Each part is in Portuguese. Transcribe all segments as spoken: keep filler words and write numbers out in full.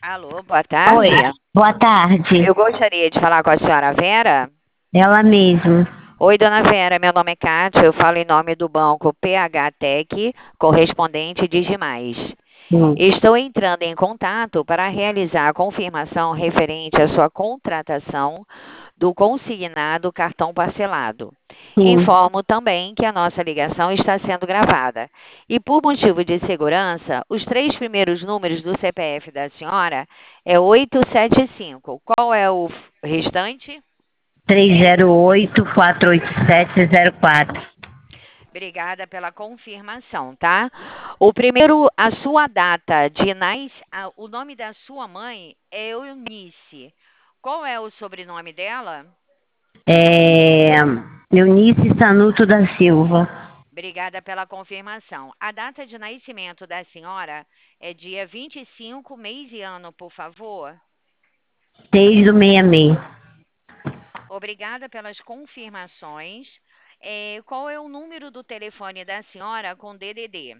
Alô, boa Oi, tarde. boa tarde. Eu gostaria de falar com a senhora Vera. Ela mesmo. Oi, dona Vera, meu nome é Kátia, eu falo em nome do banco P H Tec, correspondente Digimais. Hum, Estou entrando em contato para realizar a confirmação referente à sua contratação do consignado cartão parcelado. sim. Informo também que a nossa ligação está sendo gravada. E por motivo de segurança, os três primeiros números do C P F da senhora é oitocentos e setenta e cinco. Qual é o restante? três zero oito, quatro oito sete, zero quatro. Obrigada pela confirmação, tá? O primeiro, a sua data de nas... a- o nome da sua mãe é Eunice. Qual é o sobrenome dela? É, Eunice Sanuto da Silva, Obrigada pela confirmação. A data de nascimento da senhora é dia vinte e cinco, mês e ano, por favor. seis do seis seis. Obrigada pelas confirmações. É, qual é o número do telefone da senhora com D D D?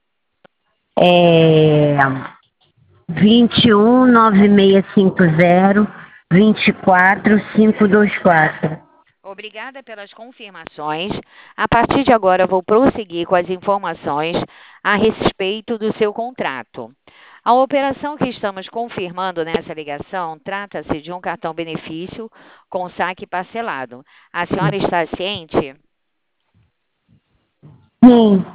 É vinte e um, nove seis cinco zero, vinte e quatro, cinco dois quatro. Obrigada pelas confirmações. A partir de agora, vou prosseguir com as informações a respeito do seu contrato. A operação que estamos confirmando nessa ligação trata-se de um cartão benefício com saque parcelado. A senhora está ciente? Sim.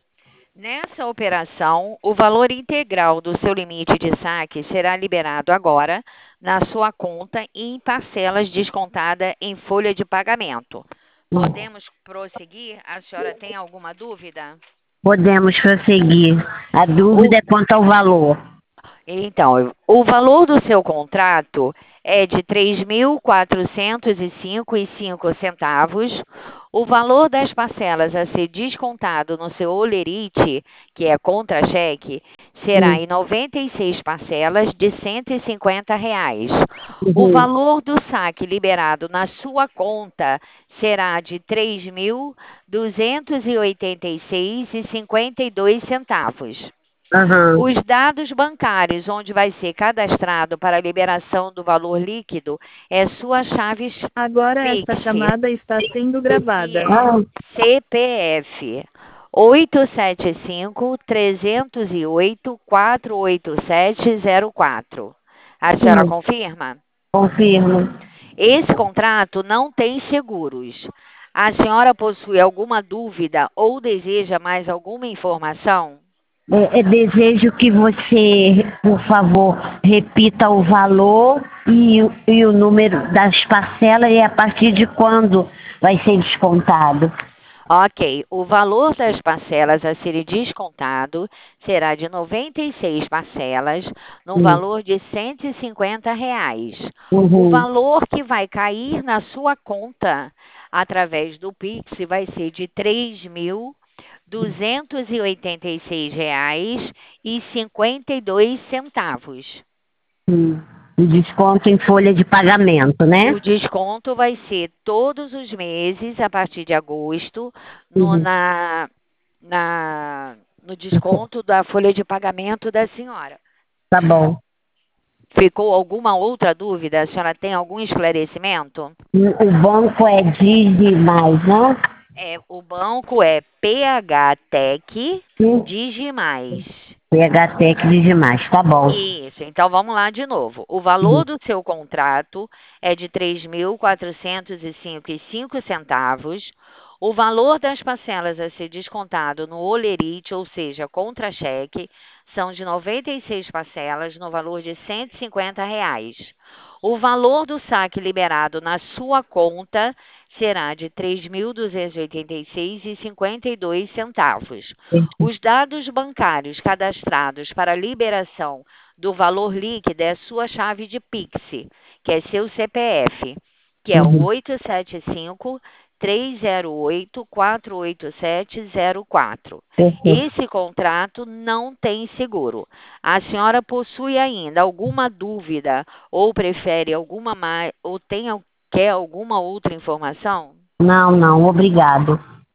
Nessa operação, o valor integral do seu limite de saque será liberado agora na sua conta em parcelas descontada em folha de pagamento. Podemos prosseguir? A senhora tem alguma dúvida? Podemos prosseguir. A O, dúvida é quanto ao valor. então, o valor do seu contrato é de três mil quatrocentos e cinco e cinco centavos. O valor das parcelas a ser descontado no seu olerite, que é contra-cheque, será Sim. em noventa e seis parcelas de cento e cinquenta reais. O Uhum. valor do saque liberado na sua conta será de três mil duzentos e oitenta e seis e cinquenta e dois centavos. Aham. Os dados bancários onde vai ser cadastrado para a liberação do valor líquido é sua chave Agora esta Pix, chamada está sendo que gravada. é C P F oito sete cinco, três zero oito, quatro oito sete zero quatro. A senhora Sim, confirma? confirmo. Esse contrato não tem seguros. A senhora possui alguma dúvida ou deseja mais alguma informação? É, é, desejo que você, por favor, repita o valor e, o- e o número das parcelas e a partir de quando vai ser descontado. Ok, o valor das parcelas a serem descontado será de noventa e seis parcelas, no Hum. valor de cento e cinquenta reais. O Uhum. valor que vai cair na sua conta através do Pix vai ser de três mil duzentos e oitenta e seis reais e cinquenta e dois centavos. Hum. E desconto em folha de pagamento, né? O desconto vai ser todos os meses, a partir de agosto, no, Uhum. na, na, no desconto da folha de pagamento da senhora. Tá bom. Ficou alguma outra dúvida? A senhora tem algum esclarecimento? O banco é Digimais, não? É, o banco é P H Tec Sim. Digimais. P H Tec Digimais, tá bom. Isso, então vamos lá de novo. O valor Uhum. do seu contrato é de três mil quatrocentos e cinco e cinco centavos. O valor das parcelas a ser descontado no olerite, ou seja, contra-cheque, são de noventa e seis parcelas no valor de cento e cinquenta reais. O valor do saque liberado na sua conta será de três mil duzentos e oitenta e seis e cinquenta e dois centavos. Os dados bancários cadastrados para liberação do valor líquido é a sua chave de Pix, que é seu C P F, que é o Uhum. oito sete cinco, três zero oito, quatro oito sete zero quatro. Perfeito. Esse contrato não tem seguro. A senhora possui ainda alguma dúvida ou prefere alguma mais ou tem, quer alguma outra informação? Não, não, obrigado.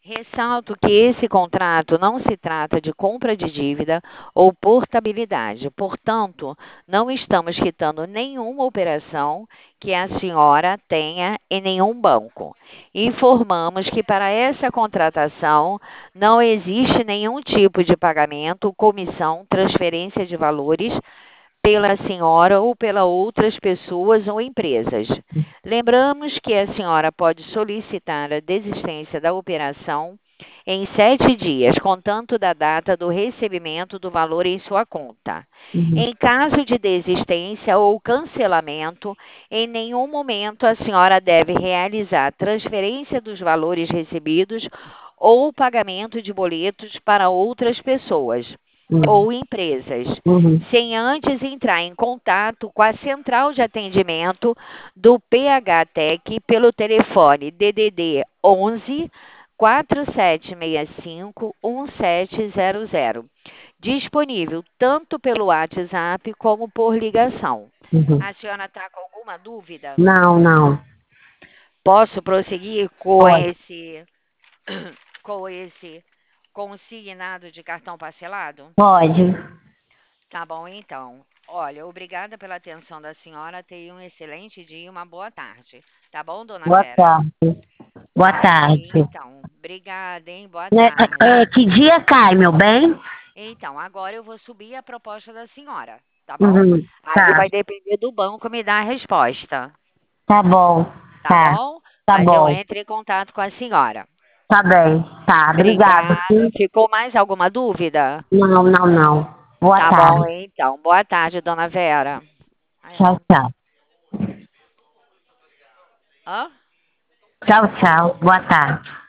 Ressalto que esse contrato não se trata de compra de dívida ou portabilidade, portanto, não estamos quitando nenhuma operação que a senhora tenha em nenhum banco. Informamos que para essa contratação não existe nenhum tipo de pagamento, comissão, transferência de valores pela senhora ou pela outras pessoas ou empresas. Lembramos que a senhora pode solicitar a desistência da operação em sete dias, contando da data do recebimento do valor em sua conta. Uhum. Em caso de desistência ou cancelamento, em nenhum momento a senhora deve realizar transferência dos valores recebidos ou pagamento de boletos para outras pessoas Uhum. ou empresas, Uhum. sem antes entrar em contato com a central de atendimento do P H Tec pelo telefone D D D onze, quatro sete seis cinco, um sete zero zero, disponível tanto pelo WhatsApp como por ligação. Uhum. A senhora está com alguma dúvida? Não, não. Posso prosseguir com Pode. esse com esse consignado de cartão parcelado? Pode. Tá bom, então. Olha, obrigada pela atenção da senhora. Tenha um excelente dia e uma boa tarde. Tá bom, dona Boa Vera? tarde. Boa Tá bom, tarde. então. Obrigada, hein? Boa Né, tarde. é, que dia cai, meu bem? Então, agora eu vou subir a proposta da senhora, tá bom? Uhum. Aí Tá. vai depender do banco me dar a resposta, Tá bom. tá Tá. bom? Tá Mas eu bom. entro em contato com a senhora. Tá bem. Tá. Obrigada. Obrigada. Sim? Ficou mais alguma dúvida? Não, não, não. Boa Tá bom, tarde. então. Boa tarde, dona Vera. Ai, Tchau, ela- tchau. Hã? Tchau, tchau. Boa tarde.